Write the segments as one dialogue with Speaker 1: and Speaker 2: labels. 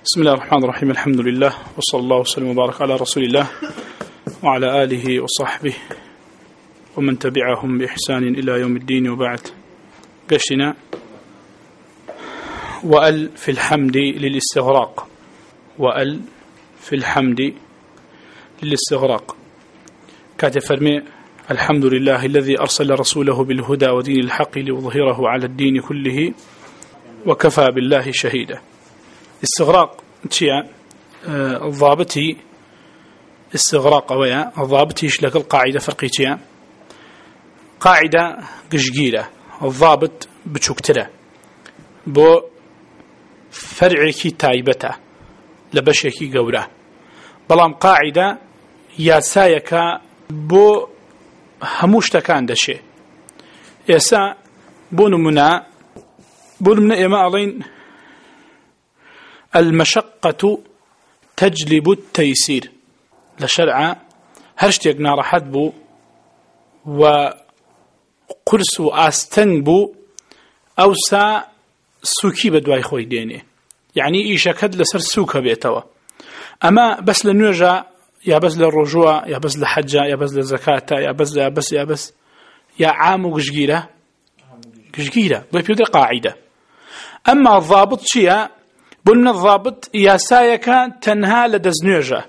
Speaker 1: بسم الله الرحمن الرحيم. الحمد لله وصلى الله وسلم وبارك على رسول الله وعلى آله وصحبه ومن تبعهم بإحسان إلى يوم الدين. وبعد، قشنا وأل في الحمد للاستغراق، وأل في الحمد للاستغراق. كاتب فرمي: الحمد لله الذي أرسل رسوله بالهدى ودين الحق ليظهره على الدين كله وكفى بالله شهيدا. استغراق تشيا الضابطي استغراق ويا الضابطي لك القاعدة فرقي تشيا قاعدة قشقيلة الضابط بتشكتره بو فرعكي تايبته لبشكي قوله بلام قاعدة ياسايك بو هموش تكان دشي ياسا بونمنا إما علين المشقة تجلب التيسير لشرع هرشتك نارحت بو وقرس آستن بو أو سا سوكي بدواي خوي ديني، يعني إيشا كد لسر سوكا بيتوا. أما بس لنوجا يا بس للرجوع يا بس لحجة يا بس للزكاة يا بس يا عام قشقيرة بيبيود قاعدة. أما الضابط شيء بن الضابط ياسايك تنهى لدزنيوجا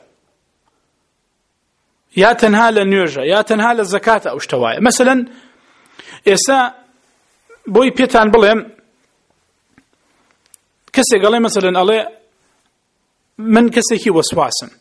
Speaker 1: يا تنهى لنيوجا يا تنهى للزكاة أو اشتوايا. مثلا يسا بوي بيتان بلهم كسي قال لي مثلا علي من كسيكي وسواسم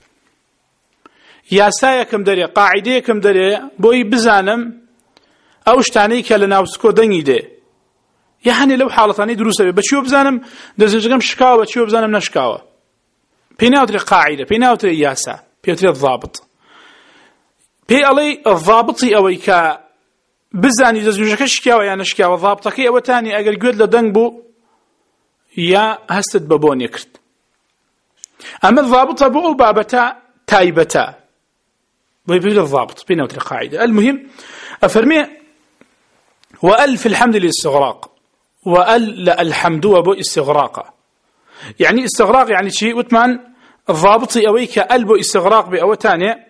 Speaker 1: ياسايكم دري قاعديكم دري بوي بزانم أو اشتانيك لناوسكو دنجي دي، يعني لو حالتاني دروسة بشيو بزانم دزنجم شكاوة بشيو بزانم نشكاوة بيناوتري قاعدة بيناوتري ياسا بيناوتري الضابط بي علي الضابطي أويكا بزاني دزنجك شكاوة يا نشكاوة الضابطك أو تاني أقل قد لدنبو يا هستد بابون يكرت. أما الضابط أبو بابتا تايبتا بيبيل الضابط بيناوتري قاعدة. المهم أفرمي وأل في الحمد للاستغراق، وأل الحمد وبو استغراق، يعني استغراق يعني شيء وثمان الضابطي أويك ألبو استغراق بأوتاني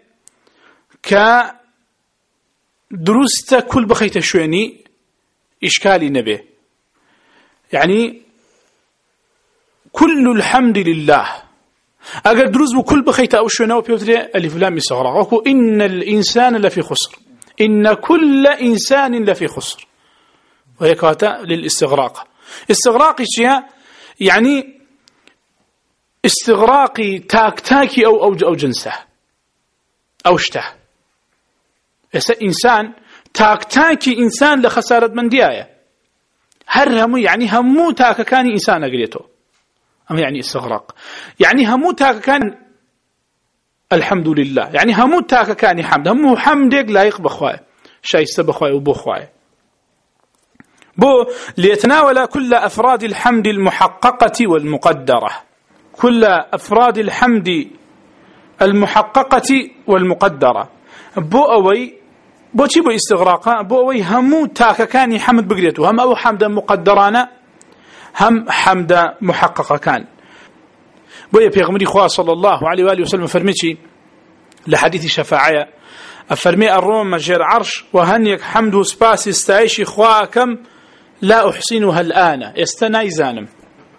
Speaker 1: كدروست كل بخيت شويني إشكالي نبي، يعني كل الحمد لله أقل دروس بكل بخيت أو شويني وبيوتري ألف لام استغراق. وكو إن الإنسان لفي خسر، إن كل إنسان لفي خسر، وهي كاتا للاستغراق. استغراقي شيء يعني استغراقي تاكي أو جنسه أو اشته. إنسان تاكي إنسان لخسارة من دياية هرهمو، يعني همو تاك كان إنسان أقريته، أما يعني استغراق يعني همو تاك كان الحمد لله، يعني همو تاك كان حمد، همو حمدك لايق بخواي شايسته بخواي وبخواي بو ليتناول كل أفراد الحمد المحققة والمقدرة، كل أفراد الحمد المحققة والمقدرة. بو أوي بو تي بو استغراقا بو أوي همو تاك كان حمد بقريته، هم أو حمد مقدرانا هم حمد محققة كان. بو يا بيغمري خواه صلى الله عليه وآله وسلم فرميتي لحديث شفاعية أفرمي الروم مجير عرش وهنيك حمد سباس استعيشي خواكم لا أحسنها الآن استناي زانم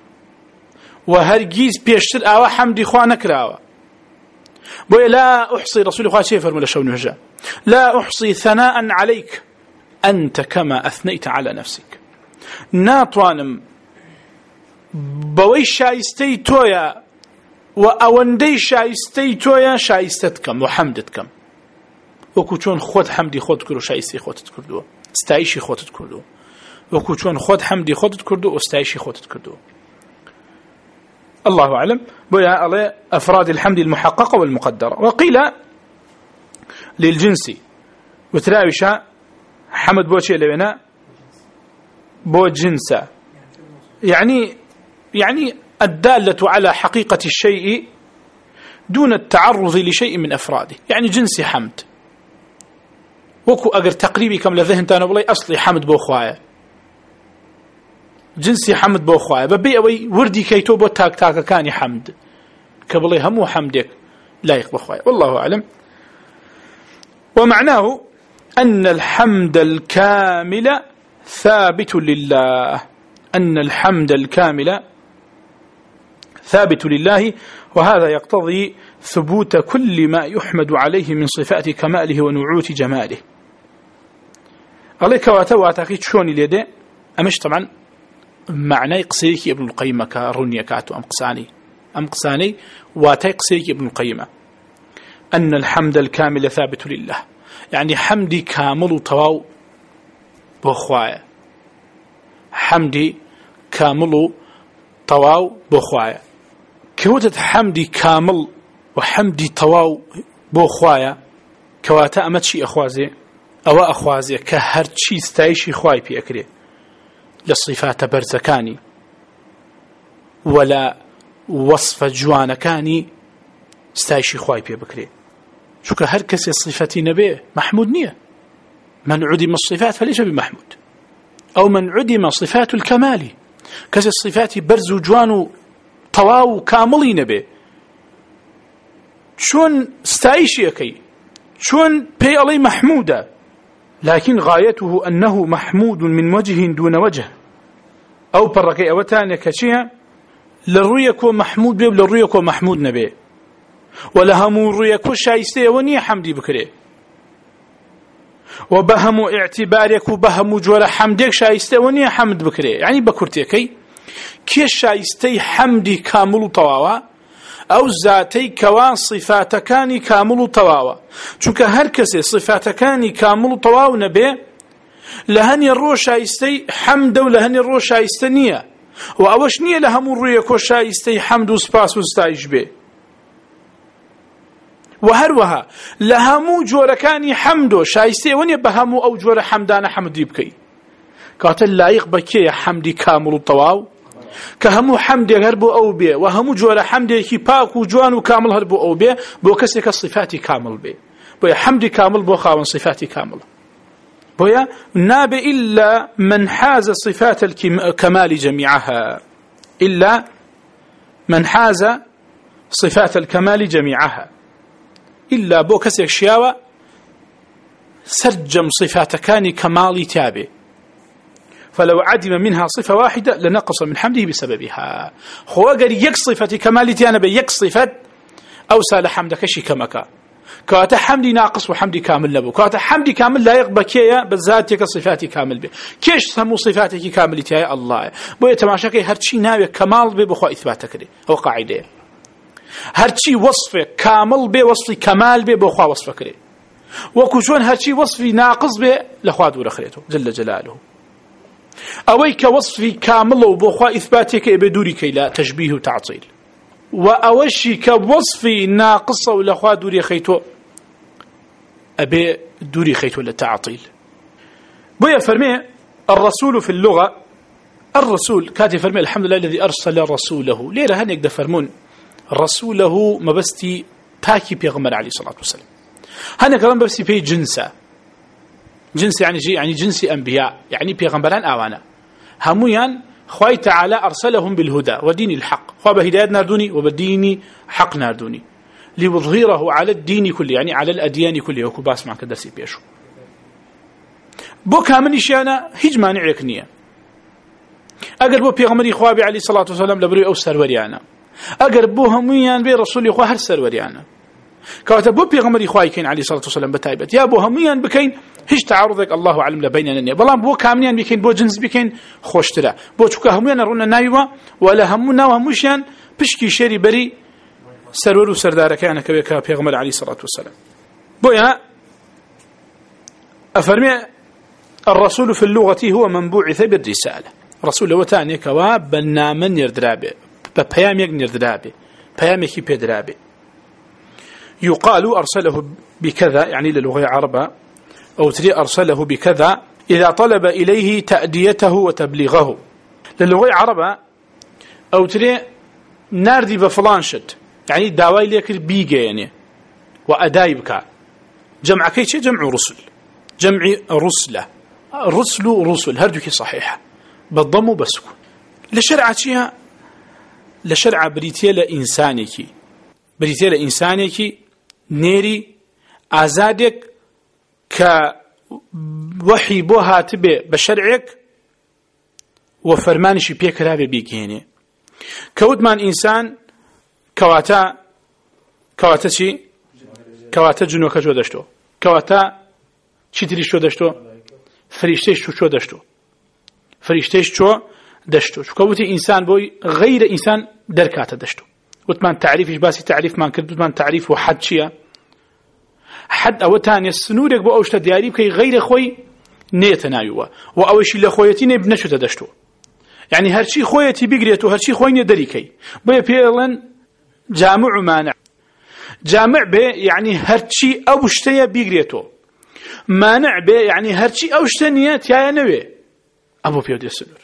Speaker 1: وهرجيز بيشتر أو حمدي خوانك راوة بوي لا أحصي رسول الله شيء فرمي لشون وجه لا أحصي ثناء عليك أنت كما أثنيت على نفسك. ناطوانم بوي شايستي تويا وأوندي شايستي تويا شايستتكم وحمدتكم وكوچون خود حمدي خود كردو شايستي خودت كردو استعيشي خودت كردو وكوچون خود حمدي خودت كردو واستعيشي خودت كردو. الله أعلم. بويا على أفراد الحمد المحققة والمقدرة. وقيل للجنسي وتراوشا حمد بوشي لبنا بو جنسا، يعني الدالة على حقيقة الشيء دون التعرض لشيء من أفراده، يعني جنسي حمد وكو أقر تقريبي كم لذهن تانو بلاي أصلي حمد بو خوايا جنسي حمد بو خواه ببي اوي وردي كيتو بو تاك تاك كاني حمد كبلي همو حمدك لايق بخواه والله أعلم. ومعناه أن الحمد الكامل ثابت لله، أن الحمد الكامل ثابت لله، وهذا يقتضي ثبوت كل ما يحمد عليه من صفات كماله ونعوت جماله. عليك واتاكي شوني ليدي أمش طبعا معنى قصيك ابن القيم كرونيا كاتو أم قساني واتاي قصيك ابن القيم أن الحمد الكامل ثابت لله، يعني حمدي كامل طواو بخوايا، حمدي كامل طواو بخوايا، كوتة حمدي كامل وحمدي طواو بخوايا كواتا أمتشي أخوازي أو أخوازي كهرتشي ستايشي خواي بيأكري للصفات برزكاني ولا وصف جوانكاني ستايشي خواي بيأكري شو كهر كسي الصفات نبيه محمود نية. من عدم الصفات فليس بمحمود، أو من عدم صفات الكمال كسي الصفات برز جوان طواو كاملي نبيه شون ستايشي أكي شون بي علي محمودة، لكن غايته أنه محمود من وجه دون وجه، أو بركي أو تاني كشيها للرؤية محمود بيه للرؤية محمود نبيه، ولهم الرؤية شايسته وني حمدي بكري، وبهم اعتبارك وبهم جوال حمدك شايسته وني حمد بكري، يعني بكرتيكي كي شايستي حمدي كامل طواوا أو ذاتي كوان صفاتكاني كامل طواوا، چونك هر كسي صفاتكاني كامل طواو نبي لهني الروح شايستي حمد ولهني الروح شايستنية، وأوش نية لهم الروح شايستي حمد وسباس وستايش به، وهروها لهمو جوركاني حمدو شايستي وني بهمو أو جور حمدان حمدي بكي كاتل لايق بكي حمدي كامل الطواو كهمو حمدي هربو أو بي، وهمو جور حمدي كي باك وجوان وكامل هربو أو بي بو كسك الصفاتي كامل بي بويا حمدي كامل بو خاون صفاتي كامل بويا ناب إلا من حاز صفات الكمال جميعها، إلا من حاز صفات الكمال جميعها، إلا بو كسك شياوة سرجم صفاتكاني كمالي تابي، فلو عدم منها صفة واحدة لنقص من حمده بسببها. خواقر يك صفة كمالي تانا بيك صفة أو سال حمدك شي كمكا كواتا حمدي ناقص وحمدي كامل لبو، كواتا حمدي كامل لا يقبى كيا بذاتك صفاتي كامل بي، كيش سمو صفاتك كامل تايا الله بو يتماشاكي هرشي ناوي كمال بي بخوا إثباتك لي هو قاعدة، هرشي وصفه كامل بي وصفي كمال بي بخوا وصفك لي، وكجون هرشي وصفي ناقص بي لخوا دور أخريته جل جلاله، أويك وصفي كامل وبخوا إثباتك بدوري كي لا تشبيه وتعطيل، وأوشي كوصفي ناقص ولخوا دوري خيتو أبي دوري خيتو للتعطيل. بويا فرمي الرسول في اللغة، الرسول كاتي فرمي الحمد لله الذي أرسل رسوله، ليه لهن يقدر فرمون رسوله ما بستي باكي بيغمر عليه الصلاة والسلام، هنا كلام بس في جنسه جنس يعني جنس أنبياء، يعني بيغمبران آوانا هميان خواي تعالى أرسلهم بالهدى ودين الحق، خوا بهداية ناردوني وبالدين حق ناردوني ليظهره على الدين كله، يعني على الأديان كله، وكباس مع كدرسي بيشو بو كامل شيانا هيج مانع يكنية أقر بو بيغمري خوابي عليه الصلاة والسلام لبري أو سروريانا، أقر بو هميان بي رسولي خوا هر سروريانا كواتا بو بيغمري خواي كين عليه الصلاة والسلام بتايبت يا بو هميان بكين هیچ تعارضك الله أعلم لبيننا، بلام بو كامليان بكين بو جنس بكين خوشترا بو چوكا هميان رونا نايوا ولا همونا وهموشيان بشكي شيري بري سرور وسردار كان كبيكا بيغمر عليه الصلاة والسلام. بويا أفرمي الرسول في اللغة هو من بعث بالرسالة، رسول وتاني كوا بنامن يردرابي ببيام يقن يردرابي بيام يكي بيدرابي، يقال أرسله بكذا يعني للغة عربة، أو تري أرسله بكذا إذا طلب إليه تأديته وتبليغه، للغة عربة أو تري ناردي بفلانشت يعني داوي ليك بيجا يعني وأدايبك جمع كيش جمع رسل، جمع رسلة رسل رسل هردوكي صحيحة بالضم وبسكون، لشرع چیە؟ لە شەرع بریتێ لە ئینسانێکی بریتێ لە ئینسانێکی نێری ئازادێک کە وحی بۆ هاتبێ بە شەرعێک و فەرمانیشی پێکرابێ بیگەێنێ. کەوتمان ئینسان کەواتە چی؟ کەواتە جنۆکە چۆ دەشتۆ، کەواتە چی تریش چۆ دەشتۆ؟ فریشتەیش چۆ دەشتۆ، فریشتەیش چۆ دەشتۆ. چونکە وتی ئینسان بۆی غەیرە ئینسان دەرکاتە دەشتۆ. وتمان تعریفیش باسی تعریفمان کرد، وتمان تعریف و حەد چییە؟ حەد ئەوە تانێ سنوورێک بۆ ئەو شتە دیاری بکەی غەیرە خۆی نێتە ناویوە و ئەوەشی لە خۆیەتی نێ نەچێتە دەشتۆ. یعنی هەرچی خۆیەتی بیگرێت و هەرچی خۆی نێ دەریکەی. بۆیە پێڵێن جامع و مانع. جامع بێ یعنی هەرچی ئەو شتەیە بیگرێتەوە، مانع بێ یعنی هەرچی ئەو شتە نییە تایە نەوێ، ئەوە پێ دێ سنوور.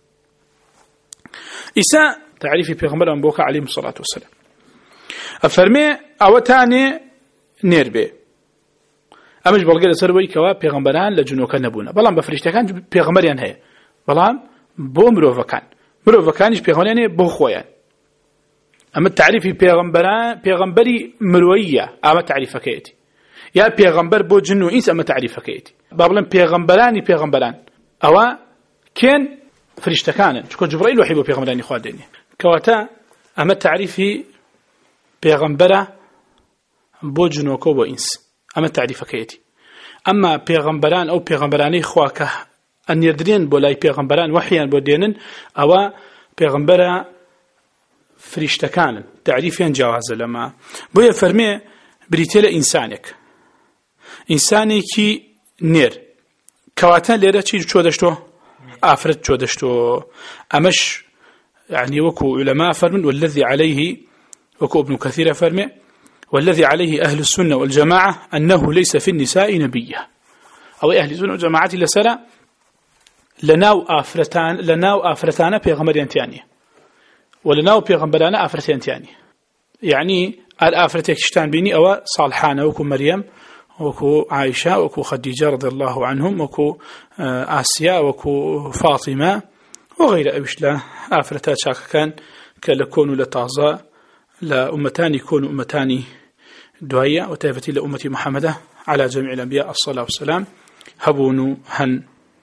Speaker 1: ئیسا تعریفی پێغەمبەرمان بۆکە عەلەیهی سەڵات وەسەلام ئەفەرمێ ئەوە تانێ نێر بێ. ئەمەش بەڵگە لەسەر بۆی کەوا پێغەمبەران لە جنۆکە نەبوونە، بەڵام بە فریشتەکان پێغەمبەریان هەیە، بەڵام بۆ مرۆڤەکانیش پێغەمبەریان هەیە بۆ خۆیان. ئەمە تعریفی پێغەمبەری مرۆییە، ئەمە تعریفەکەیەتی، یا پێغەمبەر بۆ جن و ئینس، ئەمە تعریفەکەیەتی. با بڵێن پێغەمبەرانی پێغەمبەران ئەوە کێن؟ فریشتەکانن، چونکە جوبرەیل وحی بۆ پێغەمبەرانی خوا دێنێ. کەواتە ئەمە تعریفی پێغەمبەرە بۆ جنۆکە و بۆ ئینس، ئەمە تعریفەکەیەتی. ئەمما پێغەمبەران ئەو پێغەمبەرانەی خوا کە ئەنێردرێن بۆ لای پێغەمبەران وحیان بۆ دێنن، ئەوە پێغەمبەرە فریشتەکانن، تعریفیان جیاوازە لەمە. بۆیە فەرمێ بریتێ لە ئینسانێکی نێر. کەواتە لێرە چی چۆ دەشتۆ؟ ئافرەت چۆ دەشتۆ. ئەمەش يعني وكو علماء فرمن والذي عليه وكو ابن كثير فرمي والذي عليه أهل السنة والجماعة أنه ليس في النساء نبية، أو أهل السنة والجماعة لسرى لناو آفرتان بيغمبر ينتياني ولناو بيغمبران آفرتين ينتياني. يعني الآفرتين كشتان بيني أو صالحان وكو مريم وكو عائشة وكو خديجة رضي الله عنهم وكو آسيا وكو فاطمة وغير أوش لا آفرتات شاك كان كلكون لتعزى لأمتان يكون أمتان دعية وتافتي لأمة محمد على جميع الأنبياء الصلاة والسلام هبون هن.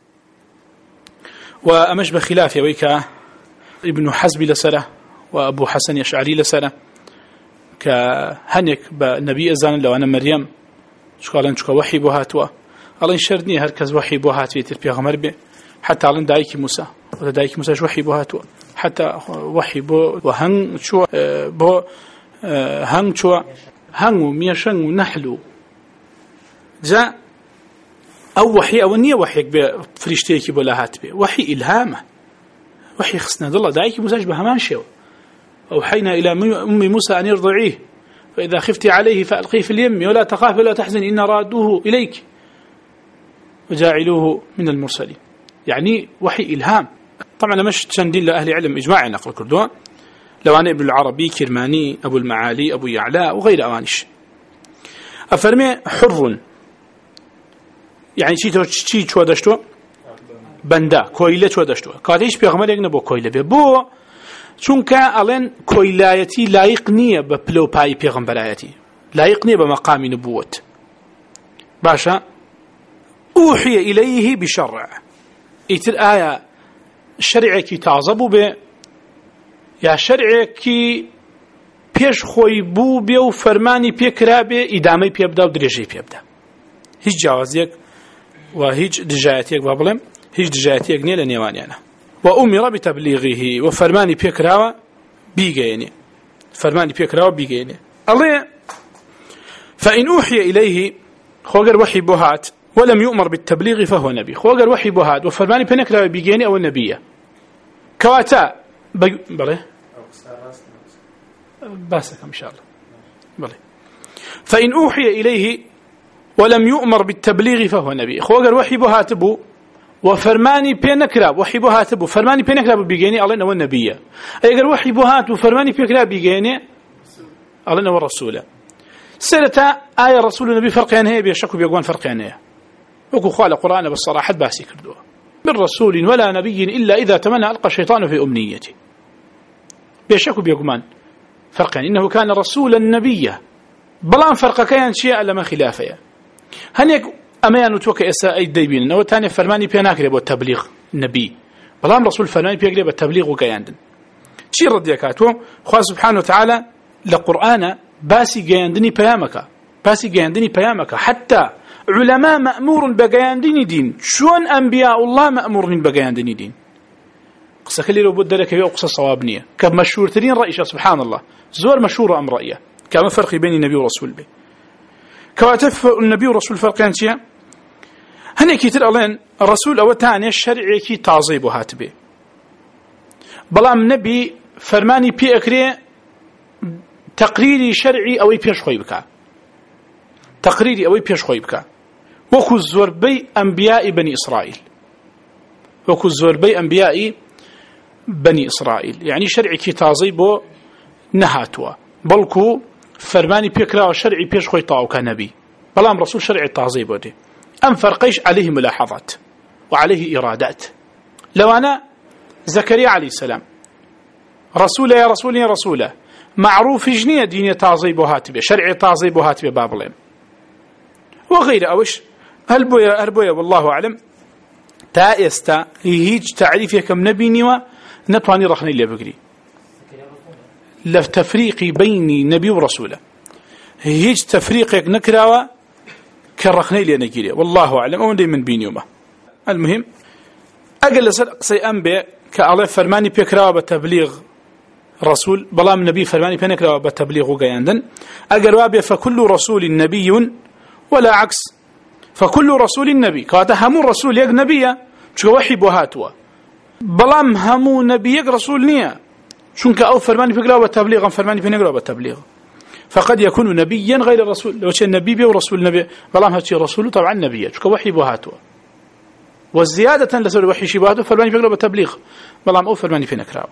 Speaker 1: وأمش بخلاف ويكا ابن حزب لسرة وأبو حسن يشعري لسرة كهنك بنبي أزان لو أنا مريم شكالن شكا وحي بوهاتوا الله يشردني هركز وحي بوهات في تربية غمر به حتى على دايك موسى ولا دايك موسى شو وحي بوهاتوا حتى وحي بو وهن شو بو هن شو هنو ميشن ونحلو جاء أو وحي أو نية وحيك بفريشتيك بولا هات به وحي إلهامه وحي خصنا الله دايك موسى بهمان شو أوحينا إلى أم موسى أن يرضعيه فإذا خفت عليه فألقيه في اليم ولا تخاف ولا تحزن إن رادوه إليك وجاعلوه من المرسلين. يعني وحي إلهام. طبعا مش تشندين لأهل علم إجماع نقل كردوان لو أنا ابن العربي كرماني أبو المعالي أبو يعلاء وغير أوانش أفرمي حر يعني شي شو دشتو بندا كويلة شو دشتو كاديش بيغمر يجنبو كويلة بو چونکە ئەڵێن کۆیلایەتی لایق نییە بە پلۆپایی پێغەمبەرایەتی، لایق نییە بە مەقامی نبووەت. باشە ئوحیە ئیلەیه بشەڕع ئیتر ئایا شەرعێکی تازە بوو بێ یا شەرعێکی پێش خۆی بوو بێ و فەرمانی پێکرا بێ ئیدامەی پێ بدا و درێژەی پێ بدا. هیچ جیاوازیەک و هیچ دژایەتێک با بڵێم هیچ دژایەتێک نییە لە نێوانیانە. وأمر بتبليغه وفرماني بيكراوا بيجيني فرماني بيكراوا بيجيني الله فإن أوحي إليه خوغر وحي بوهات ولم يؤمر بالتبليغ فهو نبي خوغر وحي بوهات وفرماني بيكراوا بيجيني أو النبية كواتا بله باسكم إن شاء الله بله فإن أوحي إليه ولم يؤمر بالتبليغ فهو نبي خوغر وحي بوهات بو وفرماني بينكراب وحي بوهات بو فرماني بينكراب بيجيني الله نو النبي ايغر وحي بوهات وفرماني بينكراب بيجيني الله نو الرسول سرتا آية رسول النبي فرقين هي بيشكوا بيقوان فرقين هي وكو خال القرآن بالصراحة باسي كردوها من رسول ولا نبي إلا إذا تمنى ألقى الشيطان في أمنيته. بيشك بيقمان فرق، يعني إنه كان رسولا نبيا بلان فرق كيان شيء لما خلافه. هنيك أميان وتوك إساء الديبين أنه تاني فرماني بيناكري بالتبليغ النبي بلان رسول فرماني بيقري بالتبليغ وكياندن شي ردي كاتو خواه سبحانه وتعالى لقرآن باسي قياندني بيامك حتى علماء مأمور بقياندني دين شون أنبياء الله مأمورين بقياندني دين. قصة كلي لو بد لك قصة صوابنية كمشهور ترين رأيش سبحان الله زور مشهور أم رأيه كما فرق بين النبي ورسول به كواتف النبي ورسول فرقان شيء هني كتير ألين الرسول أو تاني الشرع كي تعظيب هاتبه بلام نبي فرماني بي أكري تقريري شرعي أو يبيش خويبك تقريري أو يبيش خويبك وكو الزوربي أنبياء بني إسرائيل يعني شرعي كي تعظيبه نهاتوا بلكو فرماني بيكرا وشرعي بيش خوي طاو كنبي بلام رسول شرعي التعظيب ودي أم فرقيش عليه ملاحظات وعليه إرادات. لو أنا زكريا عليه السلام رسول يا رسول معروف جنية دينية تعظيب وهاتبه شرعي تعظيب وهاتبه بابلين وغير أوش هلبويا والله أعلم تائستا هيج تعريف كم نبي نوا نتواني رخني اللي بقري لتفريق بين نبي ورسوله هيج تفريقك نكراوه كرخني لي نجيري والله أعلم أون دي من بين يومه. المهم أقل سي أنبي كالله فرماني بيكراوه بتبليغ رسول بلام نبي فرماني بيكراوه بتبليغ وقياندن أقل وابي فكل رسول نبي ولا عكس فكل رسول نبي كواتا همو رسول يق نبيا شو وحي بوهاتوا بلام همو نبي يق رسول نيا شنك أو فرماني بيكراوه بتبليغ فرماني بيكراوه بتبليغ فقد يكون نبيا غير الرسول لو كان نبي بي ورسول نبي بلام هاتشي رسول طبعا نبي شو وحي بوهاتوا والزيادة لسول وحي شبهاته فرماني بيكراوه بتبليغ بلام أو فرماني في نكراوه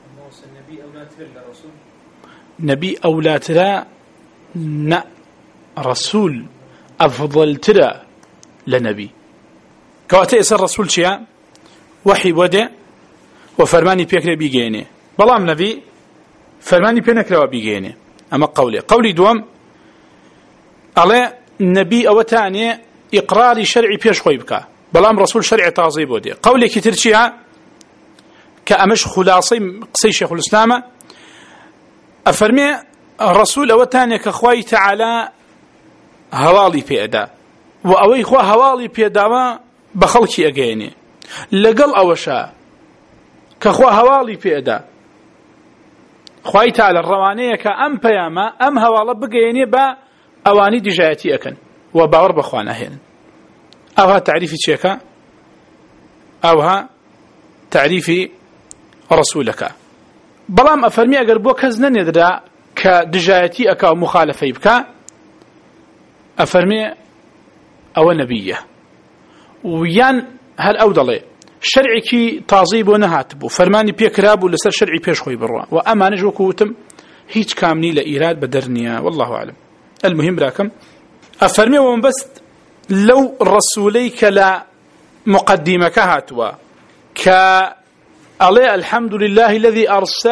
Speaker 1: نبي أولاد ترى نا رسول أفضل ترى لنبي كواتي يسر رسول شيئا وحي ودع وفرماني بيكرا بيجيني بلام نبي فرماني بينكرا بيجيني أما قولي دوام على نبي أو تاني إقراري شرعي بيش خويبك بلام رسول شرعي تعظيب ودع قولي كتير شيئا كأمش خلاصي قصي شيخ الإسلام أفرمي الرسول أو تاني كخواي تعالى هوالي بيدا وأوي خوا هوالي بيدا بخلقي أجيني لقل أوشا كخوا هوالي بيدا خواي تعالى الروانية كأم بياما أم هوالا بقيني با أواني دجايتي أكن وباور بخوانا هين أوها تعريفي تشيكا أوها تعريفي رسولك بلام أفرمي أقر بو كزنن يدرا كدجايتي أكا ومخالفي بكا أفرمي أو نبيه ويان هل أودلي شرعي كي تعظيب ونهاتبو فرماني بيكرابو لسر شرعي بيش خوي بروا وأما نجو كوتم هيج كامني لإيراد بدرنيا والله أعلم. المهم راكم أفرمي ومن بس لو رسوليك لا مقدمك هاتوا عليه الحمد لله الذي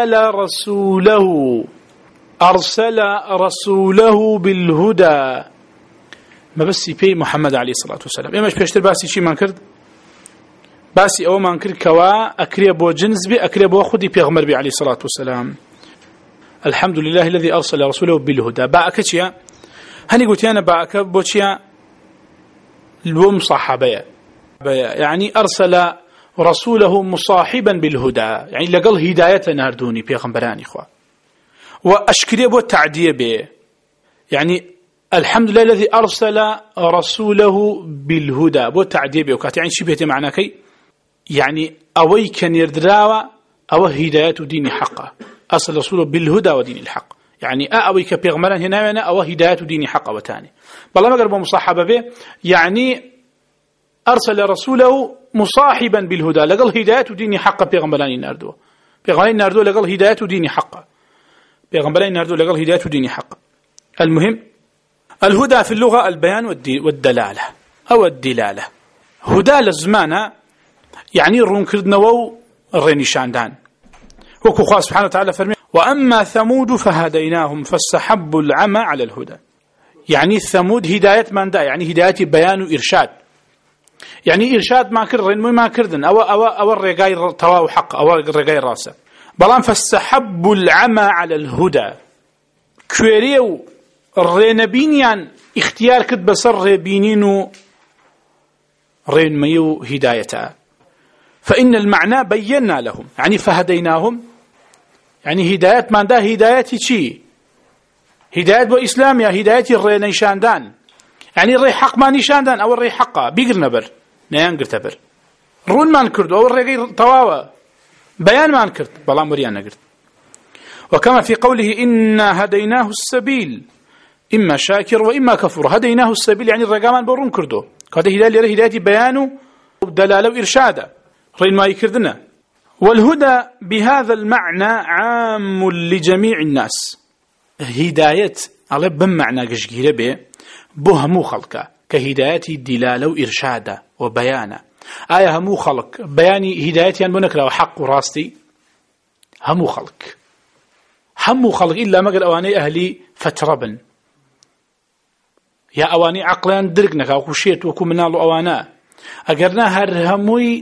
Speaker 1: أرسل رسوله بالهدى ما بس يبي محمد عليه الصلاة والسلام إما بيشتر باسي شيء ما نكرد باسي أو ما نكرد كوا أكري أبو جنس بي أكري أبو خدي بيغمر بي عليه الصلاة والسلام. الحمد لله الذي أرسل رسوله بالهدى باكتشيا هني قلت أنا باك بوتشيا الوم صحابيا يعني أرسل رسوله مصاحبا بالهدى يعني لقل هداية ناردوني بيغمبراني إخوة وأشكري أبو التعدية به يعني الحمد لله الذي أرسل رسوله بالهدى أبو التعدية به وكات يعني شبهت معنى كي يعني أوي كان يردراوة أو هداية دين حقه أرسل رسوله بالهدى ودين الحق يعني أوي كبيغمران هنا أو هداية دين حقه وتاني بالله ما قربوا مصاحبة به يعني أرسل رسوله مصاحبا بالهدى لقل هداية دين حقه بيغمران ناردوه بيغمران ناردوه لقل هداية دين حقه بيغمبرين ناردو لقل هداية دين حق. المهم الهدى في اللغة البيان والدلالة أو الدلالة. هدى للزمان يعني رون كردنوا الرين شاندان وكو خواه سبحانه وتعالى فرمي وأما ثمود فهديناهم فاستحبوا العمى على الهدى يعني ثمود هداية من دا يعني هداية بيان وإرشاد يعني إرشاد ما كردن ما كردن أو الرقاي تواو حق أو الرقاي راسه بلان فاستحبوا العمى على الهدى كويريو الرينبينيان اختيار كد بصر ريبينينو رين ميو هدايته فإن المعنى بينا لهم يعني فهديناهم يعني هداية من دا هدايتي شي هداية بإسلام يا هداية الري نيشاندان يعني الري حق ما نيشاندان أو الري حقا بيقر نبر نيان قرت بر رون ما نكرد أو الري طواوة بيان ما نكرد بلا مريان نقرد وكما في قوله إنا هديناه السبيل إما شاكر وإما كفور هديناه السبيل يعني الرقامان برون كردو هذا هداية بيانه دلالة وإرشاده رين ما يكردنا والهدى بهذا المعنى عام لجميع الناس هداية على بمعنى قشقيرة به بهمو خلقه كهداية دلالة وإرشاده وبيانه آية همو خلق بياني هدايتي أن بنكره وحق وراستي همو خلق إلا مقل أواني أهلي فتربن يا أواني عقلان درقنك أو كشيت وكو منالو أوانا أقرنا هرهموي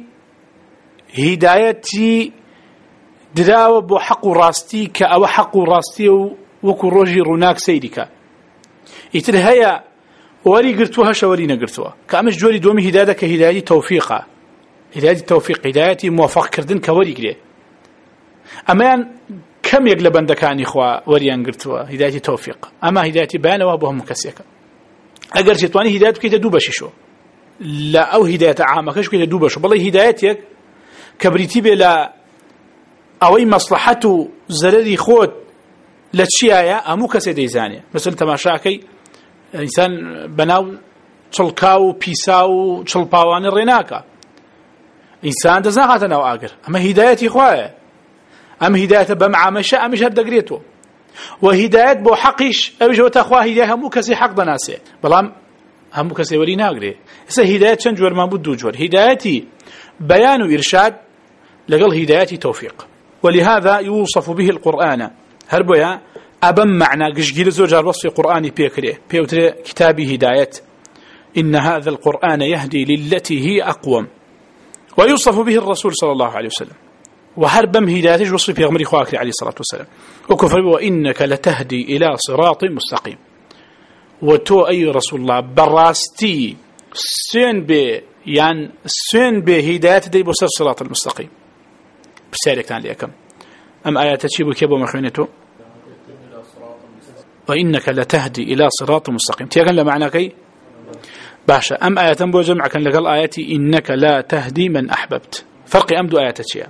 Speaker 1: هدايتي دراوة بو حق راستي كأو حق راستي وكو روجي روناك سيدك يتر هيا وري قرتوها شوري نقرتوها كأمش جوري دومي هداية كهداية توفيقة هداية التوفيق هداية موافق كردن كوري قري أما كم يقلبن دكاني إخوة وريان قرتوها هداية توفيق أما هداية بيان وابوهم مكسيكا أقر شيطواني هداية كي تدوب شيشو لا أو هداية عامة كيش كي تدوب شو بالله هدايتك كبريتي بلا أوي مصلحته زرري خود لتشيايا أمو كسي ديزاني مثل تماشاكي إنسان بناو تلقاو بيساو تلقاوان الرناكا إنسان دزناقاتنا وآقر أما هدايتي خوايا أما هداية بمعامشة أمش هردقريتو وهداية بو حقش أبيش وتأخواه هداية همو كسي حق دناسي بلام همو كسي وري ناقري إسا هداية شنجور ما بدو جور هدايتي بيان وإرشاد لقل هدايتي توفيق ولهذا يوصف به القرآن هربويا أبم معنى قشقيل زوجار وصف قرآني بيوتري كتابي هداية إن هذا القرآن يهدي للتي هي أقوم ويوصف به الرسول صلى الله عليه وسلم وهربم هدايته وصف بيغمري خواكري عليه الصلاة والسلام وكفر وإنك لتهدي إلى صراط مستقيم وتو أي رسول الله براستي سين بهداية دي بسر صراط المستقيم بسالك تان ليكم أم آيات تشيبو كيبو مخوينته وإنك لتهدي إلى صراط مستقيم تيغن لمعنى كي باشا أم آيات بو جمع كان لقل آياتي إنك لا تهدي من أحببت فرق أمدو آيات تشيا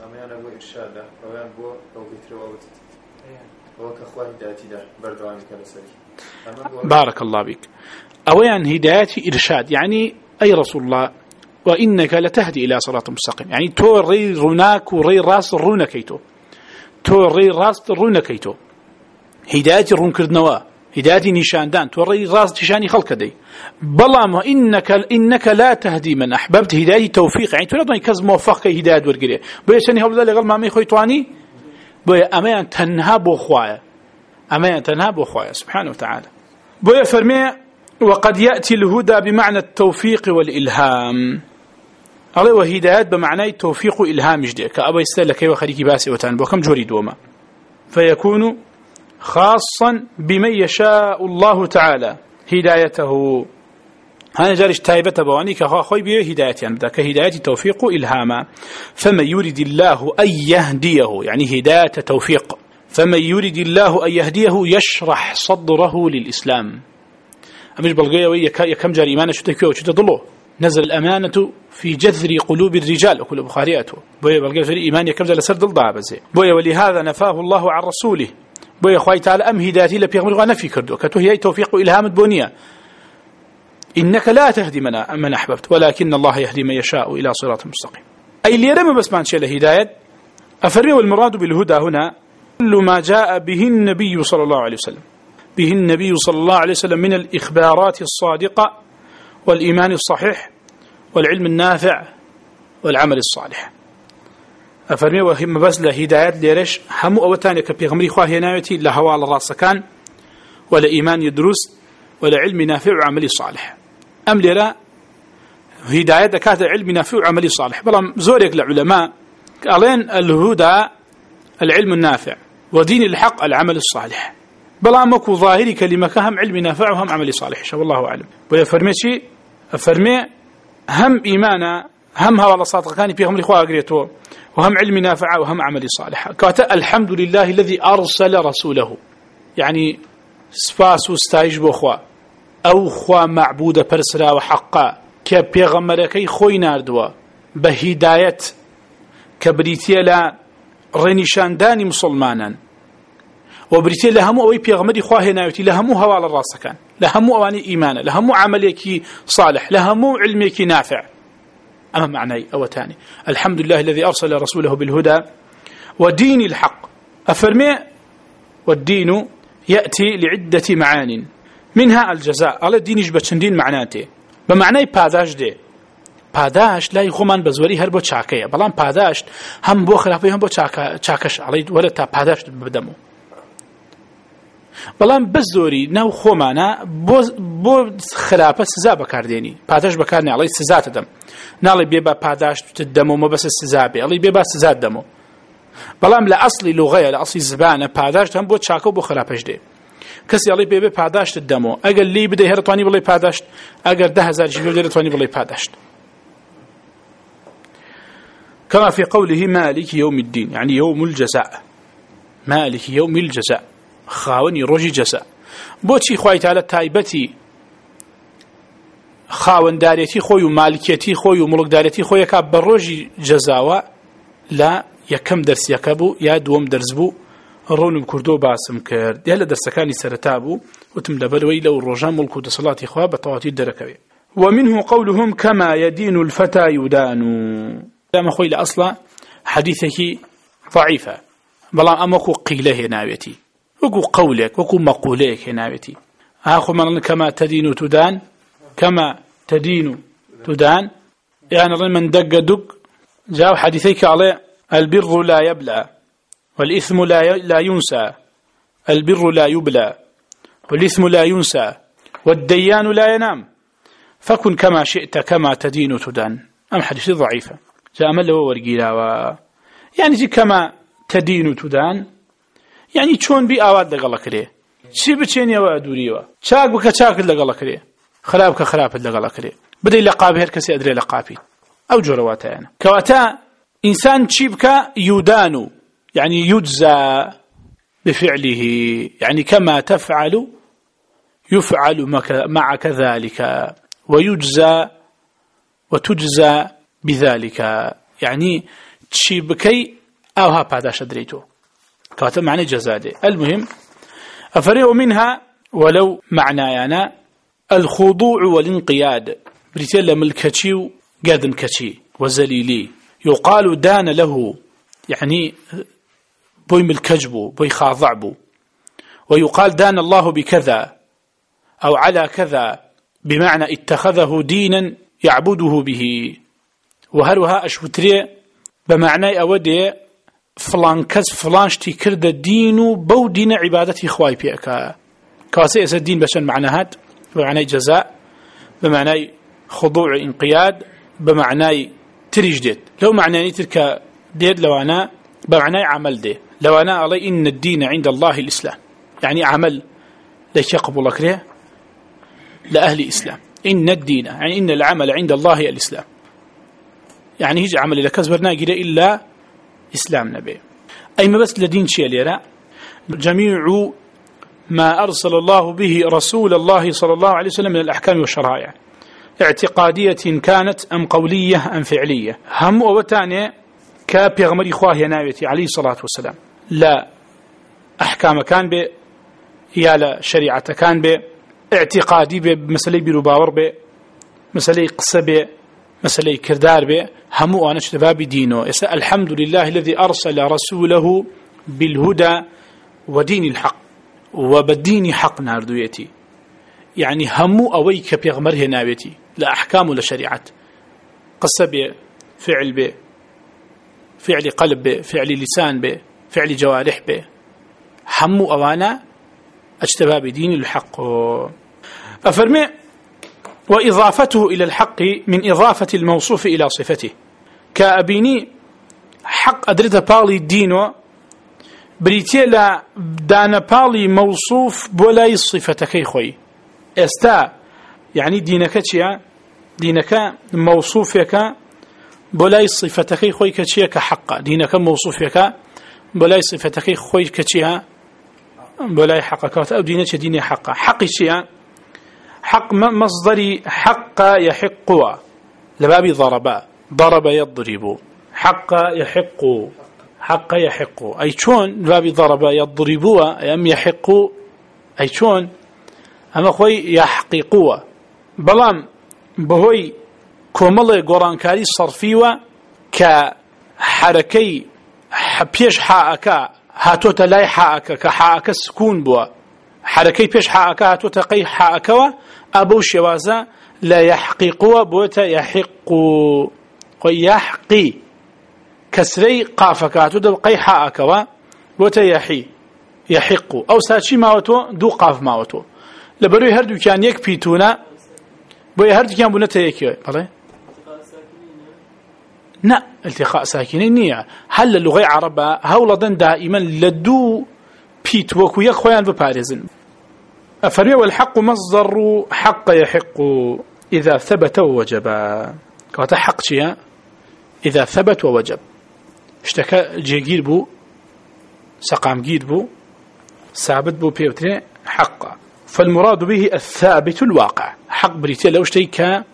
Speaker 1: بارك الله بك أولا هدايتي إرشاد يعني أي رسول الله وإنك لتهدي إلى صراط مستقيم يعني تو ري روناك وري راس رونكيتو تو ري راس رونكيتو هدايتي رون كردنوا هدايتي نشاندان تو ري راس نشاني خلق دي بلام إنك لا تهدي من أحببت هدايتي توفيق يعني تو لا كز موفق هداية ورقري بوي سني هول لغل ما مي خويتواني بوي أمان تنها بو خوايا سبحانه وتعالى بوي فرمي وقد يأتي الهدى بمعنى التوفيق والإلهام الله وهدايات بمعنى التوفيق والإلهام جديد كأبا يستهلك وخليك باسي وتان وكم جوري دوما فيكون خاصا بمن يشاء الله تعالى هدايته هانا جارش تايبة بواني كخوي بيه هدايتي يعني كهداية توفيق إلهاما فمن يريد الله أن يهديه يعني هداية توفيق فمن يريد الله أن يهديه يشرح صدره للإسلام أمش بلغيه ويا كم جار إيمانه شو تكوي وشو تضله نزل الأمانة في جذر قلوب الرجال وكل بخارياته بويا بلغيه في إيمان كم جار سرد الضعب زي بويا ولهذا نفاه الله عن رسوله بويا خوي تعالى أم هدايتي لبيغمر ونفي كردو كتوهي توفيق إلهام الدنيا إنك لا تهدي من أحببت ولكن الله يهدي من يشاء إلى صراط مستقيم أي اللي رمى بس ما نشأ الهداية أفريه المراد بالهدى هنا كل ما جاء به النبي صلى الله عليه وسلم به النبي صلى الله عليه وسلم من الإخبارات الصادقة والإيمان الصحيح والعلم النافع والعمل الصالح أفرمي وهم بس لهدايات ليرش هم أوتاني كبيغمري خواه ناوتي لهوا على الراس كان ولا إيمان يدرس ولا علم نافع وعملي صالح أم لرا هداية دكاتة علم نافع وعملي صالح بلا زورك العلماء قالين الهدى العلم النافع ودين الحق العمل الصالح بلا مكو ظاهري كلمة كهم علم نافع وهم عملي صالح شاء الله أعلم ويفرمي شيء أفرمي هم إيمانا هم هوا صادق كان بيغمري خواه قريتو وهم علم نافع وهم عملي صالح كاتا الحمد لله الذي أرسل رسوله يعني سپاس و ستایش بۆ خوا ئەو خوا معبودە پەرسراوە حەقا کە پێغەمبەرەکەی خۆی ناردووە بە هیدایەت کە بریتیە لە ڕێنیشاندانی مسلمانان و بریتیە لە هەموو ئەوەی پێغەمبەری خوا هێناوێتی لە هەموو هەواڵە ڕاستەکان لە هەموو ئەوانەی ئیمانە لە هەموو عملێکی صالح لە هەموو علمێکی نافع أما معنى أوتاني الحمد لله الذي أرسل رسوله بالهدى ودين الحق أفرمي والدين يأتي لعدة معان منها الجزاء على الدين يجب تشندين معناته بمعنى پاداش ده پاداش لا يخومان بزوري هر بو چاكيه بلان پاداش هم بو خلافي هم بو چاكش علي ولا تا پاداش بدمو بلان بزوري ناو خومانا بو خلافه سزا بكارديني پاداش بكارني علي سزا تدم نالي بيبا پاداش تدمو ما بس السزا بي علي بيبا سزا دمو بەڵام لە ئەسڵی لوغەیە لە ئەسڵی زبانە پاداشت هەم بۆ چاکە و بۆ خراپەش دێ کەسی ئەڵێ بێ پاداشتت دەمەوە ئەگەر لی بدەی هەرتوانی بڵێ پاداشت ئەگەر 10,000 ژیڤ دەتوانی بڵێ پاداشت كما في قوله مالك يوم الدين يعني يوم الجزاء مالك يوم الجزاء خاوني روجي جزاء بۆچی خوای تعالی تایبەتی خاوەندارێتی خۆی و مالکێتی خۆی و مڵکدارێتی خۆیەکە بە ڕۆژی جەزاوە لا یەکەم دەرسیەکە بوو یا دووەم دەرس بوو ڕۆنم کردو باسم کرد یا لە دەرسەکانی سەرەتا بوو وتم لەبەرەوەی لەو ڕۆژان مڵک و دەسەڵاتی خوا بە تەواوی دەرەکەوێ ومنه قولهم كما يدين الفتى يدان لما خوي لأصلا حديثك ضعيفة بلان أمكو قيله ناويتي وكو قولك وكو مقولك ناويتي أخو من كما تدين تدان كما تدين تدان يعني من دق دق جاء حديثيك عليه البر لا يبلى والإثم لا ينسى البر لا يبلى والإثم لا ينسى والديان لا ينام فكن كما شئت كما تدين تدان أم حديث ضعيفة جاء من له ورقيلا يعني كما تدين تدان يعني چون بي آواد لقل كريه چي بچيني وادوريوا چاك بك چاك لقل كريه خراب كخراب لقل كريه بدي لقاب هير كسي أدري لقابي أو جرواتا يعني كواتا إنسان چيبك يدان يعني يجزى بفعله يعني كما تفعل يفعل معك ذلك ويجزى وتجزى بذلك يعني تشيبكي أوها باداش أدريتو كواتا معنى جزاده المهم أفريق منها ولو معنايانا الخضوع والانقياد بريتيلا ملكتشي وقادن كتشي وزليلي يقال دان له يعني بوي ملكجبو بوي خاضعبو ويقال دان الله بكذا أو على كذا بمعنى اتخذه دينا يعبده به وهروها أشوتري بمعنى أودي فلان كز فلان شتي كرد الدين بو دين عبادتي خواي بيئك كواسي أسد الدين بشان معناهات بمعنى جزاء بمعنى خضوع انقياد بمعنى تريج ديت لو معنى تلك ديت لو أنا بمعنى عمل دي لو أنا علي إن الدين عند الله الإسلام يعني عمل ليش يقبل كره لأهل الإسلام إن الدين يعني إن العمل عند الله الإسلام يعني هيج عمل لك كزبرنا جري إلا إسلام نبي أي ما بس لدين شيء ليرا جميع ما أرسل الله به رسول الله صلى الله عليه وسلم من الأحكام والشرائع اعتقادية كانت أم قولية أم فعلية هم وتاني كبيغمر إخواه ناويتي عليه الصلاة والسلام لا أحكام كان به يا لا شريعة كان به اعتقادي بمسألة بروباور به مسألة قصة به مسألة كردار به همو أنا اشتباه بدينه الحمد لله الذي أرسل رسوله بالهدى ودين الحق وبالدين حق ناردويتي يعني همو أويك بيغمره ناويتي لا أحكام ولا شريعة قصة به فعل به، فعل قلب به، فعل لسان به، فعل جوارح به، همو أوانا اجتبى بدين الحق. أفرمي وإضافته إلى الحق من إضافة الموصوف إلى صفته، كأبيني حق أدرت بالي الدين بريتي لا دان بالي موصوف بولاي صفتك خوي استا، يعني دينك تشيا دينك موصوفك بولاي صفتك خوي كتشيا كحق، دينك موصوفك بولاي صفتك خوي كتشيا بولاي حقك، أو دينك ديني حق. حق تشيا حق مصدري حق يحق لباب ضرب يضرب، حق يحق، حق يحق أي شون لباب ضرب يضرب أم يحق أي شون أما خوي يحققوا بلام بهوي كومل قرانكاري صرفيوة كحركي بيش حاءك هاتوتا لاي حاءك كحاءك سكون بوا حركي بيش حاءك هاتوتا قي حاءك أبو شوازا لا يحققوا بوتا يحق ويحقي كسري قافك هاتوتا قي حاءك بوتا يحي يحق أو ساتشي ماوتو دو قاف ماوتو لبروي هردو كان يك بيتونا بوي هردو كان بنتا يكي بلي نا التقاء ساكنين نية هل اللغة عربة هولدا دائما لدو بيت وكو يخوان ببارزن. أفرمي والحق مصدر حق يحق إذا ثبت ووجب، كواتا حق شيء إذا ثبت ووجب، اشتكى جيجير بو سقام جير بو ثابت بو بيوتري حق، فالمراد به الثابت الواقع. حق بريتي لو اشتكى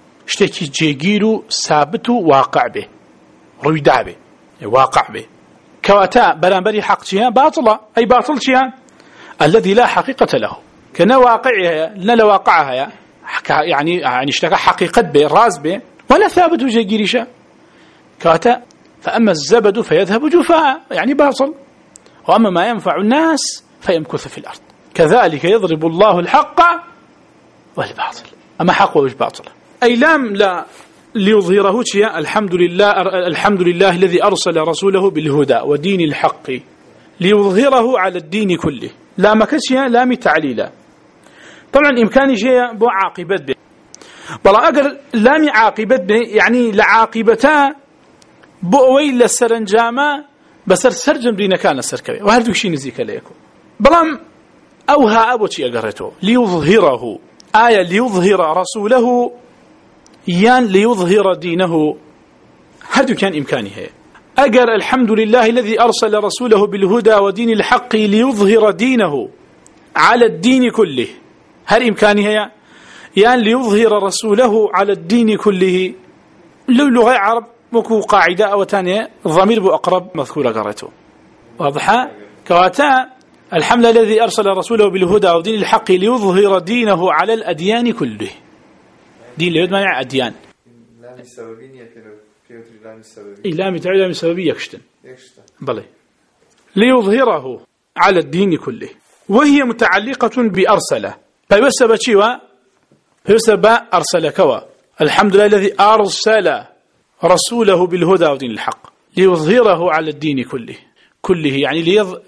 Speaker 1: جيجير ثابت واقع به رويدا به واقع به، كواتا برانبري حق شيء باطلة أي باطل شيء الذي لا حقيقة له، كنا واقعها لا واقعها يعني اشتكى حقيقة به راز به ولا ثابت جيجيرشا كواتا. فأما الزبد فيذهب جفاء يعني باطل، وأما ما ينفع الناس فيمكث في الأرض. كذلك يضرب الله الحق والباطل، أما حق وش باطل أي لام لا ليظهره شيء. الحمد لله الذي أرسل رسوله بالهدى ودين الحق ليظهره على الدين كله، لا مكسيا لام تعليلا. طبعا إمكاني شيء بو عاقبت به بلا أقر لام عاقبت به يعني لعاقبتا بو ويل السرنجامة بسر سرجم دين كان السركبي وهردو شيء نزيك ليكو بلام أوها أبو شيء أقرته ليظهره آية ليظهر رسوله يان ليظهر دينه، هذا كان إمكانه. أجر الحمد لله الذي أرسل رسوله بالهدى ودين الحق ليظهر دينه على الدين كله، هل إمكانه يان ليظهر رسوله على الدين كله. لغة عرب وكو قاعدة أو تانية الضمير بأقرب مذكورة قرأته واضحة. كواتا الحمد لله الذي أرسل رسوله بالهدى ودين الحق ليظهر دينه على الأديان كله. دين لا يدمع أديان
Speaker 2: لام السببية
Speaker 1: لام السببية يكشتن بلى ليظهره على الدين كله، وهي متعلقة بأرسله فيوسب شيوا فيوسب أرسل كوا. الحمد لله الذي أرسل رسوله بالهدى ودين الحق ليظهره على الدين كله يعني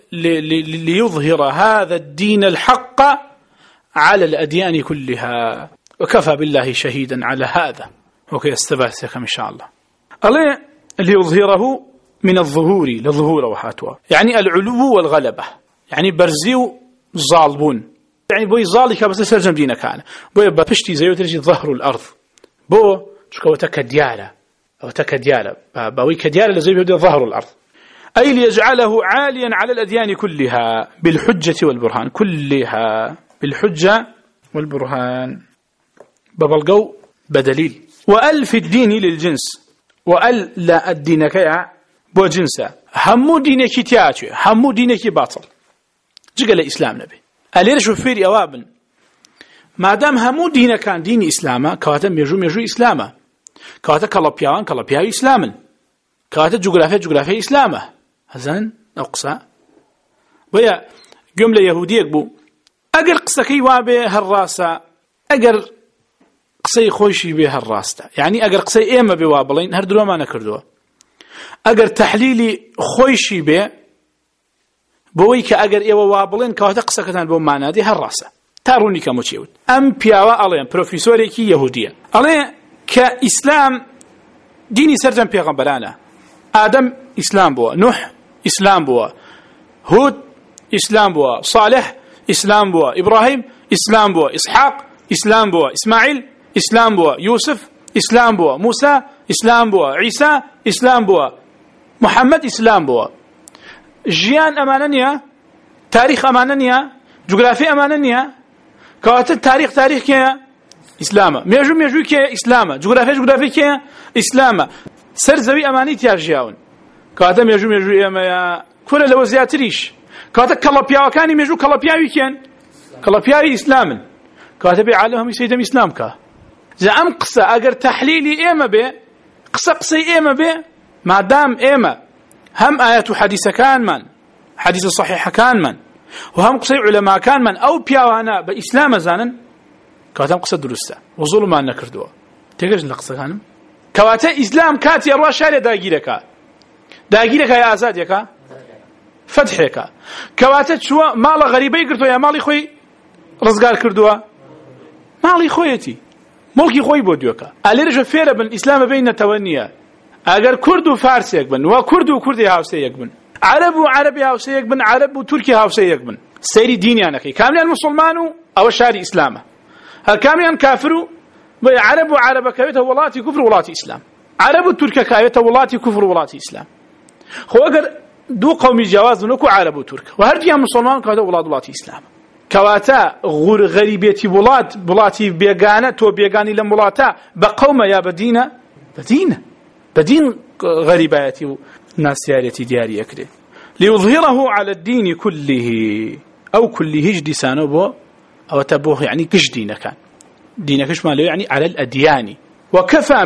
Speaker 1: ليظهر هذا الدين الحق على الأديان كلها، وكفى بالله شهيدا على هذا وكي يستبعثكم إن شاء الله. الله ليظهره من الظهور للظهور وحاتوا يعني العلو والغلبة، يعني برزيو ظالبون يعني بوي ظالك بس سرجم دينا كان بوي بشتي زيو ترجي ظهر الأرض بو تشكو تكديالة أو تكديالة بوي كديالة لزي بيودي ظهر الأرض، أي ليجعله عاليا على الأديان كلها بالحجة والبرهان، كلها بالحجة والبرهان ببلغو بدليل. وأل في الدين للجنس، وأل لا الدين كيا بو جنسا همو دينك تياتي همو دينك باطل جقل الإسلام نبي ألير شوفير أوابن ما دام همو دين كان دين إسلاما كواتا ميجو إسلاما، كواتا كالبيان إسلاما، كواتا جغرافيا إسلاما هزان أقصى ويا جملة يهودية بو أجر قصكي وابه هالراسة أجر قسەی خۆشی بێ هەر ڕاستە یعنی ئەگەر قسەی ئێمە بێ وا بڵین هەر درۆمان نەکردووە ئەگەر تەحلیلی خۆشی بێ بۆی کە ئەگەر ئێوە وا بڵێن کەواتە قسەکەتان بۆ مانادی هەر ڕاستە تا ڕوونی کەموچێوت ئەم پیاوە ئەڵێن پرۆفیسۆرێکی یەهودیە ئەڵێ کە ئیسلام دینی سەرجەم پێغەمبەرانە ئادەم ئیسلام بووە نوح ئیسلام بووە هود ئیسلام بووە صالح ئیسلام بووە ئیبراهیم ئیسلام بووە ئیسحاق ئیسلام بووە ئیسماعیل ئیسلام بووە یوسف ئیسلام بووە موسا ئیسلام بووە عیسا ئیسلام بووە محەممەد ئیسلام بووە ژیان ئەمانە نییە تاریخ ئەمانە نییە جوگرافی ئەمانە نییە کەواتە تاریخ کێیە ئیسلامە مێژوو کێیە ئیسلامە جوگرافی کێیە ئیسلامە سەر زەوی ئەمانی تیا ژیاون کەواتە مێژوو ئێمەیە کورە لەوە زیاتریش کەواتە کەڵەپیاوەکانی مێژوو کەڵەپیاوی کێن کەڵەپیاوی ئیسلامن کەواتە بێ عالم هەمووی سەیدەم ئیسلام کە جا ئەم قسە ئەگەر تەحلیلی ئێمە بێ قسەی ئێمە بێ مادام ئێمە هەم ئاەت و حەدیثەکانمان حەدیث صحیحەکانمان و هەم قسەی عولەماکانمان ئەو پیاوانە بە ئیسلام ئەزانن کەواتە ئەم قسە دروستە و زوڵمان نەکردووە تێگەشت لە قسەکانم کەواتە ئیسلام کاتی ڕوا شارێ داگیرەکە یا ئازادێکە فتحێکە کەواتە چووە ماڵە غەریبەی گرتووە یا ماڵی خۆی ڕزگار کردووە ماڵی خۆیەتی مڵکی خۆی بۆ دووەکە ئالێرەشە فێرە بن ئیسلامە بینەتەوە نییە ئەگەر کورد و فارسێک بن و کورد و کوردی هاوسەیەک بن عەرەب و عەرەبی هاوسەیەک بن عەرەب و تورکی هاوسەیەک بن سەیری دینیانەکەی کامیان موسڵمان و ئەوە شاری ئیسلامە هەر کامیان کافر و بۆ عەرەب و عەرەبەکەوێتە وڵاتی کوفر و وڵاتی ئیسلام عەرەب و تورکەکەوێتە وڵاتی کوفر و وڵاتی ئیسلام خۆ ئەگەر دوو قەومی جیاواز بن وەکو عەرەب و تورک و هەردوویان موسڵمان کەواتە وڵاتی ئیسلامە کەواتە غەریبێتی وڵاتی بێگانە تۆ بێگانی لەم وڵاتە بە قەومە یا بەدین غەریبایەتی و ناسیارەتی دیاری ئەکرێ ليظهره على الدين كله أو كله ديسانو بو أو تبوه يعني كش دينكش مالو يعني على الأديان وكفى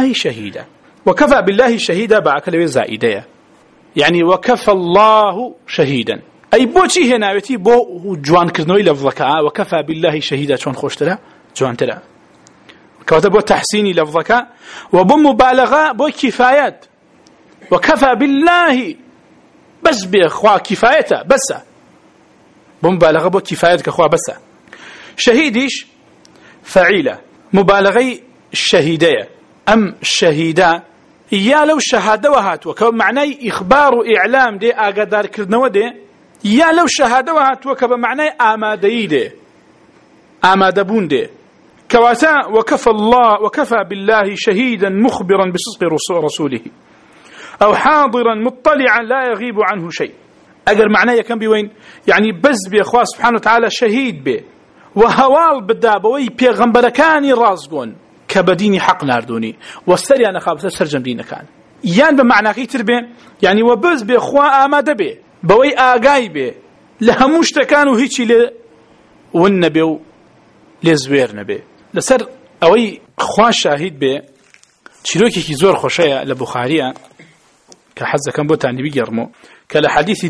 Speaker 1: بالله شهيدا بعكلوي زائدة يعني وكفى الله شهيدا أي بوشي هنا وتي بو جوان كرنوي لفظك وكفى بالله شهيدا شون خوشتلا جوان تلا كتب تحسيني لفظك وبمبالغة بو كفايات وكفى بالله بس بإخوة كفايته بس بمبالغة بو كفايتك أخوة بس شهيديش فعيلة مبالغة الشهيدية أم الشهيدة يا لو شهادة وهاتوا كمعنى إخبار وإعلام دي أقدار كردنوا دي يا لو شهادة وهاتوا كمعنى آمادي دي آمادبون دي كواتا وكفى بالله شهيدا مخبرا بصدق رسوله أو حاضرا مطلعا لا يغيب عنه شيء أجر معناه كم بوين يعني بس بإخوة سبحانه وتعالى شهيد به وهوال بدابوي بيغمبركاني رازقون كبديني حق ناردوني والسري أنا خابت سرجم دين كان يعني بمعنى كيتر به يعني وبس بإخوة آمادة به بوي آقاي به لهموش تكانوا هيتشي والنبي لزوير نبي لسر أوي خوا شاهد به شيروكي كي زور خوشية لبخارية كحزة كان بوتاني بيجرمو كلا حديث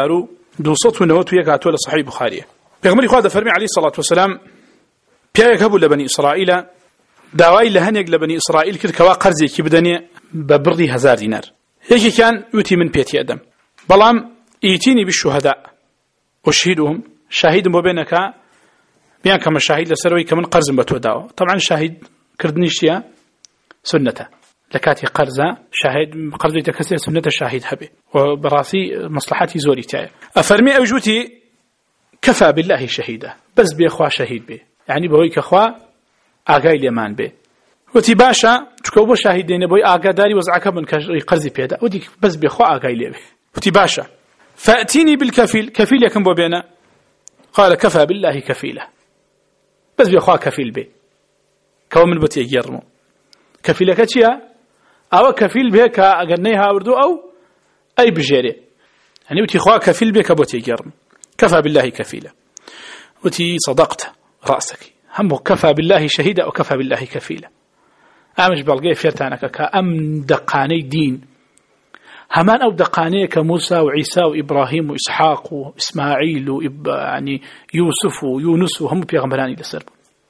Speaker 1: 2291 هاتوا لصحيح البخاري بيغمر إخوة فرمي عليه الصلاة والسلام بياك هبو لبني إسرائيل داواي لهنيق لبني إسرائيل كد كوا قرزي كي بدني ببردي 1000 دينار يجي كان يؤتي من بيتي أدم بلام يأتيني بالشهداء أشهدهم شاهد مبينك بيان كما شاهد لسروي كمن قرز بتوداو طبعا شاهد كردنيشيا سنته لكاتي قرزة شاهد قرزي تكسر سنة الشاهد هبه وبراسي مصلحتي زوري تاعي أفرمي أوجوتي كفى بالله شهيدا بس بإخوة شهيد به يعني بوي كأخوة آقاي اليمان به وتي باشا تكوبو شاهدين بوي آقاداري وزعك من قرزي بيدا ودي بس بإخوة آقاي ليه وتي باشا فأتيني بالكفيل كفيل يكن بو بينا قال كفى بالله كفيلة بس بإخوة كفيل به كومن بوتي يجرمو كفيلك تشيا أو كفيل بك أجنيها وردو أو أي بجيرة يعني وتي خوا كفيل بك بوتي جرم كفى بالله كفيلا وتي صدقت رأسك هم كفى بالله شهيدا وكفى بالله كفيلا أمش بلقي فيرتانك كأم دقاني دين همان أو دقاني كموسى وعيسى وإبراهيم وإسحاق وإسماعيل يعني يوسف ويونس وهم بيغمراني لسر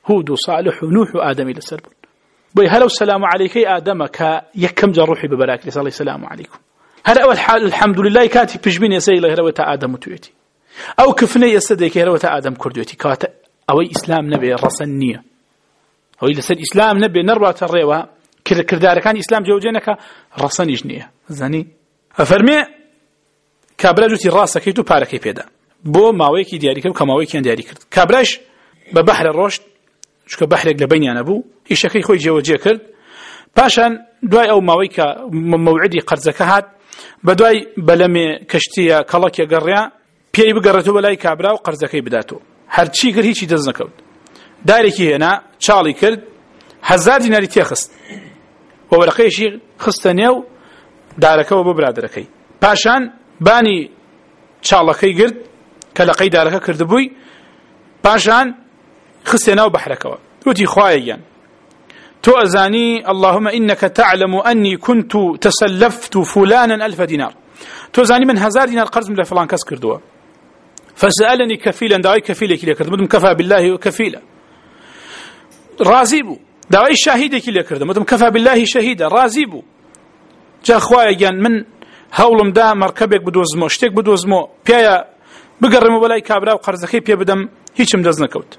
Speaker 1: هود وصالح ونوح وآدم إلى السرب بي هلو السلام عليك آدم كيكم جروحي ببراك لصلي السلام عليكم هذا أول حال الحمد لله كاتي بجبين يسي الله هروتا آدم وتويتي أو كفني يسديك هروتا آدم كردوتي كات أو إسلام نبي رسنية أو إذا سد إسلام نبي نروى الريوة كردار كان إسلام جوجينك رسني جنية زاني أفرمي كابراجوتي راسه كيتو باركي بيدا بو ماويكي دياري كرد كماويكي دياري كرد كابراج ببحر الرشد شكو بحرك لبيني أنا بو إيشكي خوي جوجي كرد باشان دواي أو ماويكا موعدي قرزك هات بدواي بلمي كشتيا كلاكيا قريا بيي بقرتو بلاي كابرا وقرزكي بداتو هرچی کرد هیچی دز نکرد دایرکی هنا چالی کرد 1000 دیناری تیخست و ورقیشی خستنیو دارکه و ببرادرکی پاشان بانی چالکی کرد کلقی دارکه کرد بوی پاشان خستنیو بحرکه وتی خواهیان تو أزاني اللهم إنك تعلم أني كنت تسلفت فلانا 1000 دينار تو أزاني من 1000 دينار قرض من فلان كاس كردوا فسألني كفيلا داوي كفيلك لي كرد مدم كفى بالله كفيلا رازيبو داوي شاهدك لي كرد مدم كفى بالله شهيدا رازيبو جا خوايا جان من هولم دا مركبك بدوزمو شتك بدوزمو بيايا بقرمو بلاي كابرا وقرزكي بيا بدم هيچم دزنا كوت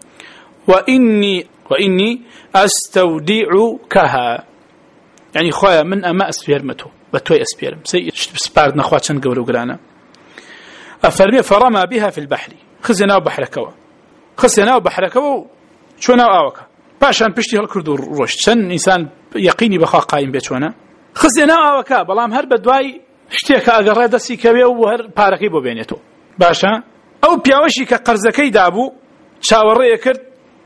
Speaker 1: وإني أستودعكها يعني خوايا من أما أسبيرمتو بتوي أسبيرم سي سبارد نخوات شن قولو قرانا أفرمي فرمى بها في البحر خزنا وبحركوا شونا آوكا باشان بشتي هالكردو روشت شن إنسان يقيني بخوا قايم بيتشونا خزنا آوكا بلام هر بدواي شتيك أقرر دسي كبير وهر باركي بو بينيتو باشا أو بياوشي كقرزكي دابو شاوري كرد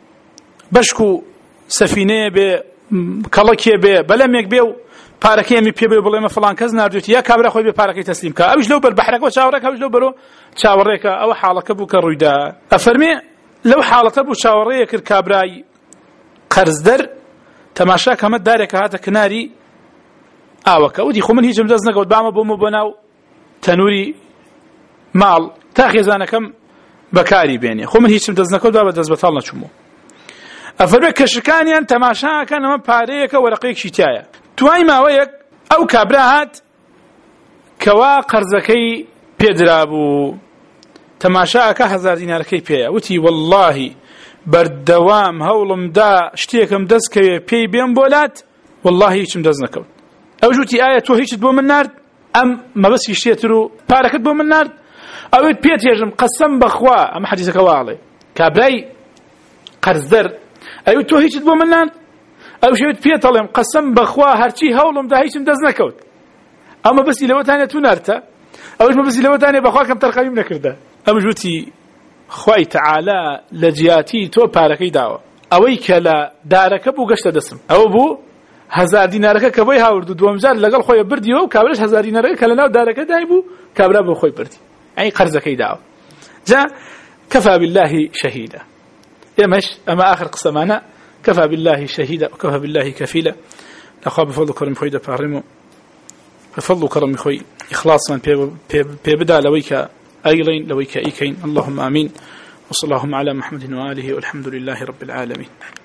Speaker 1: بشكو سفينة بي كلاكي بي بلميك بيو پارەکەی ئەمی پێ بڵێ مە فڵان کەس نردوێتی یا کابرا خۆی بێ پارەکەی تەسلیم کە ئەوش لەو بەر بەحرەکە چاوەڕێک ئەوش لەو بەرۆ چاوەڕێکە ئەوە حاڵەکە بوو کە ڕوویدا ئەفەرمێ لەو حاڵەتە بوو چاوەڕێیە کرد کابرای قەرزدەر تەماشا کەمە دارێکە هاتە کناری ئاوەکە وتی خۆ من هیچم دەست نەکەوت بامە بۆمە بۆ ناو تەنووری ماڵ تا خێزانەکەم بەکاری بێنێ خۆ من هیچم دەست نەکەوت با بە دەست بەتاڵ نەچوومەوە ئەفەرمێ کەشەکانیان تەماشاکەن ئەمە پارەیەکە وەرەقەیەکی تایە توای ماوەیەک ئەو کابرا هات کەوا قەرزەکەی پێدرابوو تەماشاکە 1000 دینارەکەی پێیە وتی واللهی بەردەوام هەوڵمدا شتێکم دەستکەوێ پێی بێم بۆلات واللهی هیچم دەست نەکەوت ئەوش وتی ئایا تۆ هیچت بۆ من نارد ئەم مەبەستی شتێتر و پارەکەت بۆ من نارد ئەوێت پێتێژم قەسەم بەخوا ئەمە حەدیثەکە واڵێ کابرای قەرزدەر ئەوێت تۆ هیچت بۆ من نارد ئەو شەوێت پێتەڵێم قەسەم بەخوا هەرچی هەوڵمدا هیچم دەست نەکەوت ئەمە بەسی لەوەتانێ تو نارتە ئەوش بەسی لەوەتانێ بەخوا کەم تەرخەویم نەکردە ئەمەش وتی خوای تەعالا لە جیاتی تۆ پارەکەی داوە ئەوەی کە لە دارەکە بوو گەشتە دەسم ئەوە بوو 1000 دینارەکە کە بۆی هاوردو دووەمجار لەگەڵ خۆی بردیەوە و کابراش 1000 دینارەکە کە لەناو دارەکە دای بوو کابرا بۆ خۆی بردی ئەی قەرزەکەی داوە جا كفى بالله شهيدا ئێمەش ئەمە آخر قسەمانە كفى بالله شهيدا وكفى بالله كفيلا لخوا بفضل كرم خوي دبارمو بفضل كرم خوي إخلاصا بيبدا لويك أيلين لويك إيكين اللهم آمين وصلى اللهم على محمد وآله والحمد لله رب العالمين